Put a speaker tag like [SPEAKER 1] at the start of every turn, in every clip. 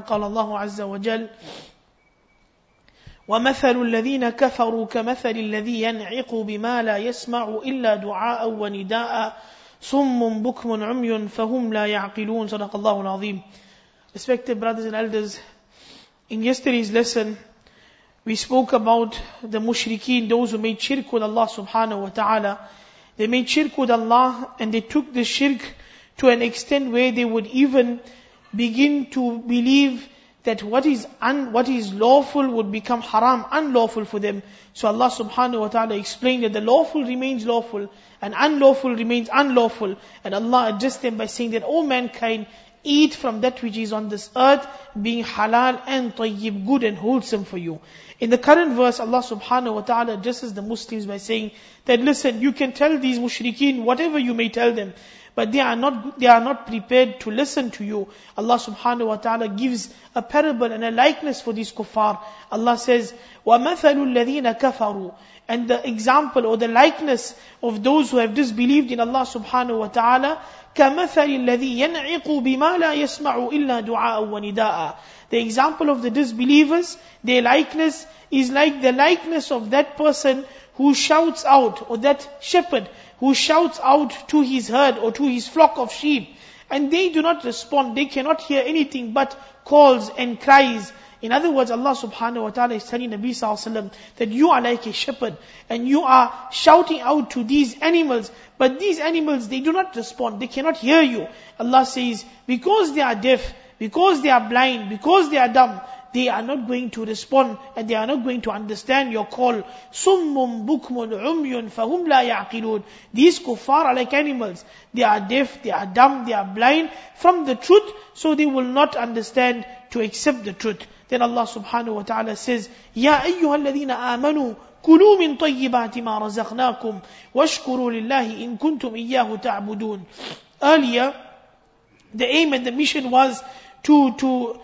[SPEAKER 1] فقال الله عز وجل وَمَثَلُ الَّذِينَ كَفَرُوا كَمَثَلِ الَّذِي يَنْعِقُ بِمَا لَا يَسْمَعُ إِلَّا دُعَاءً وَنِدَاءً صُمٌّ بُكْمٌ عُمْيٌ فَهُمْ لَا يَعْقِلُونَ. صدق الله العظيم. Respected brothers and elders, in yesterday's lesson, we spoke about the mushrikeen, those who made shirk with Allah subhanahu wa ta'ala. They made shirk with Allah and they took the shirk to an extent where they would even begin to believe that what is lawful would become haram, unlawful for them. So Allah subhanahu wa ta'ala explained that the lawful remains lawful and unlawful remains unlawful. And Allah addressed them by saying that, O mankind, eat from that which is on this earth, being halal and tayyib, good and wholesome for you. In the current verse, Allah subhanahu wa ta'ala addresses the Muslims by saying that, listen, you can tell these mushrikeen whatever you may tell them, but they are not prepared to listen to you. Allah subhanahu wa ta'ala gives a parable and a likeness for these kuffar. Allah says, وَمَثَلُ الَّذِينَ كَفَرُوا. And the example or the likeness of those who have disbelieved in Allah subhanahu wa ta'ala, كَمَثَلِ الَّذِي يَنْعِقُ بِمَا لَا يَسْمَعُ إِلَّا دُعَاءً وَنِدَاءً. The example of the disbelievers, their likeness is like the likeness of that person who shouts out, or that shepherd who shouts out to his herd or to his flock of sheep, and they do not respond. They cannot hear anything but calls and cries. In other words, Allah subhanahu wa ta'ala is telling Nabi sallallahu alaihi wasallam that you are like a shepherd and you are shouting out to these animals, but these animals, they do not respond. They cannot hear you. Allah says, because they are deaf, because they are blind, because they are dumb, they are not going to respond and they are not going to understand your call. Summum bukmun umyun fahum la ya'qilun. These kuffar are like animals. They are deaf, they are dumb, they are blind from the truth, so they will not understand to accept the truth. Then Allah subhanahu wa ta'ala says, Ya ayyuhal ladhina amanu, كُلُوا مِن طَيِّبَاتِ مَا رَزَقْنَاكُمْ وَاشْكُرُوا لِلَّهِ إِن كُنْتُمْ إِيَّاهُ تَعْبُدُونَ. Earlier, the aim and the mission was to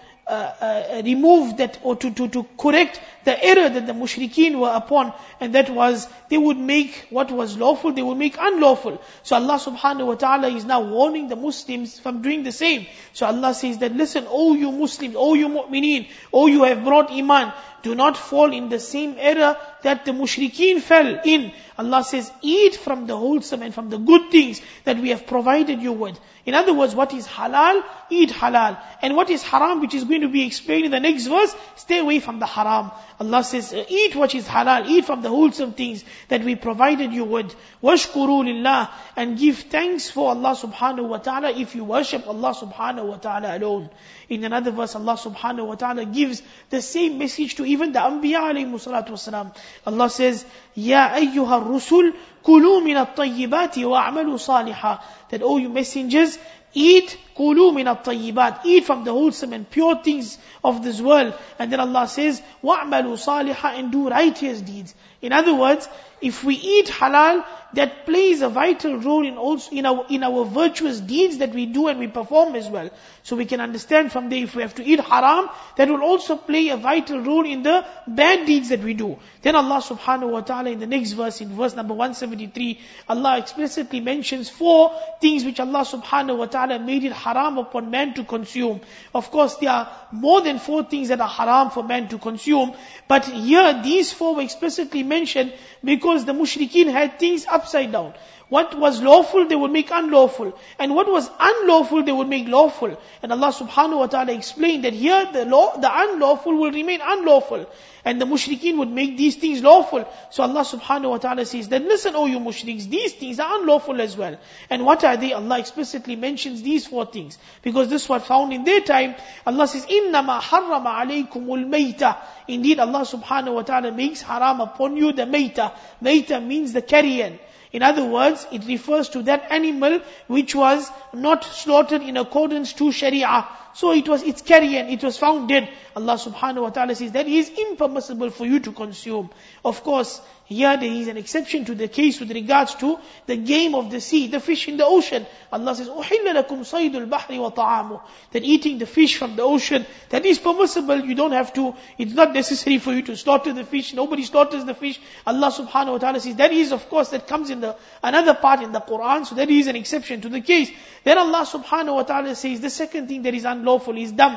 [SPEAKER 1] remove that, or to correct the error that the mushrikeen were upon, and that was, they would make what was lawful, they would make unlawful. So Allah subhanahu wa ta'ala is now warning the Muslims from doing the same. So Allah says that, listen, O you Muslims, O you mu'mineen, O you have brought iman, do not fall in the same error that the mushrikeen fell in. Allah says, eat from the wholesome and from the good things that we have provided you with. In other words, what is halal, eat halal. And what is haram, which is going to be explained in the next verse, stay away from the haram. Allah says, eat what is halal, eat from the wholesome things that we provided you with. وَاشْكُرُوا لِلَّهِ. And give thanks for Allah subhanahu wa ta'ala if you worship Allah subhanahu wa ta'ala alone. In another verse, Allah subhanahu wa ta'ala gives the same message to even the Anbiya alayhi salatu wasalam. Allah says, Ya ayyuha rusul, kulu min at-tayyibat wa a'malu salihah. That, O you messengers, eat, kulu min at-tayyibat, eat from the wholesome and pure things of this world. And then Allah says, wa'malu salihah, and do righteous deeds. In other words, if we eat halal, that plays a vital role in our virtuous deeds that we do and we perform as well. So we can understand from there, if we have to eat haram, that will also play a vital role in the bad deeds that we do. Then Allah subhanahu wa ta'ala in the next verse, in verse number 173, Allah explicitly mentions 4 things which Allah subhanahu wa ta'ala made it haram upon man to consume. Of course, there are more than 4 things that are haram for man to consume, but here these 4 were explicitly mentioned because the mushrikeen had things upside down. What was lawful, they would make unlawful. And what was unlawful, they would make lawful. And Allah subhanahu wa ta'ala explained that here the unlawful will remain unlawful. And the mushrikeen would make these things lawful. So Allah subhanahu wa ta'ala says that, listen, O you mushriks, these things are unlawful as well. And what are they? Allah explicitly mentions these 4 things. Because this was found in their time. Allah says, إِنَّمَا حَرَّمَ عَلَيْكُمُ الْمَيْتَةِ. Indeed, Allah subhanahu wa ta'ala makes haram upon you the mayta. Mayta means the carrion. In other words, it refers to that animal which was not slaughtered in accordance to Sharia. So it's carrion, it was found dead. Allah subhanahu wa ta'ala says that is impermissible for you to consume. Of course, here there is an exception to the case with regards to the game of the sea, the fish in the ocean. Allah says, أُحِلَّ لَكُمْ صَيْدُ الْبَحْرِ وَطَعَامُهُ. That eating the fish from the ocean, that is permissible. You don't have to, it's not necessary for you to slaughter the fish. Nobody slaughters the fish. Allah subhanahu wa ta'ala says, that is, of course, that comes in another part in the Quran. So that is an exception to the case. Then Allah subhanahu wa ta'ala says, the second thing that is unlawful is dam.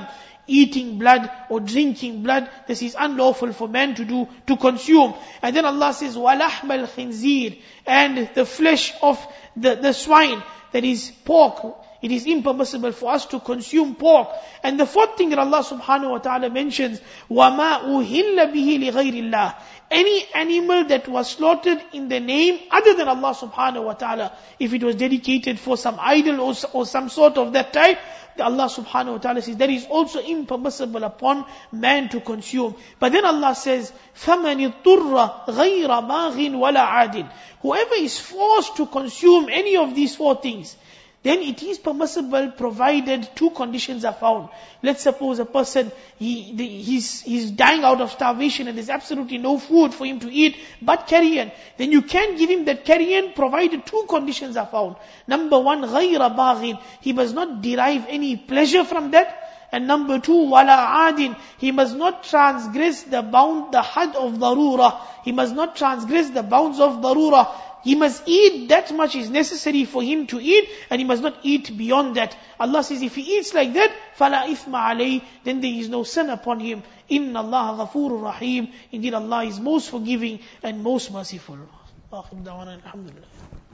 [SPEAKER 1] eating blood or drinking blood. This is unlawful for man to do, to consume. And then Allah says, وَلَحْمَ الْخِنْزِيرِ, and the flesh of the swine, that is pork. It is impermissible for us to consume pork. And the fourth thing that Allah subhanahu wa ta'ala mentions, وَمَا أُهِلَّ بِهِ لِغَيْرِ اللَّهِ, any animal that was slaughtered in the name other than Allah subhanahu wa ta'ala, if it was dedicated for some idol or some sort of that type, Allah subhanahu wa ta'ala says that is also impermissible upon man to consume. But then Allah says, فَمَنِ اضْطُرَّ غَيْرَ بَاغٍ وَلَا عَادٍ, whoever is forced to consume any of these four things, then it is permissible provided two conditions are found. Let's suppose a person, he's dying out of starvation and there's absolutely no food for him to eat but carrion. Then you can give him that carrion provided two conditions are found. Number one, غَيْرَ بَاغٍ, he must not derive any pleasure from that. And number two, وَلَا عَادٍ, he must not transgress the had of darura. He must not transgress the bounds of darura. He must eat that much is necessary for him to eat, and he must not eat beyond that. Allah says if he eats like that, فَلَا إِثْمَ عَلَيْهِ, then there is no sin upon him. إِنَّ اللَّهَ غَفُورٌ رَحِيمٌ, indeed Allah is most forgiving and most merciful. آخر دعوانا الحمد لله.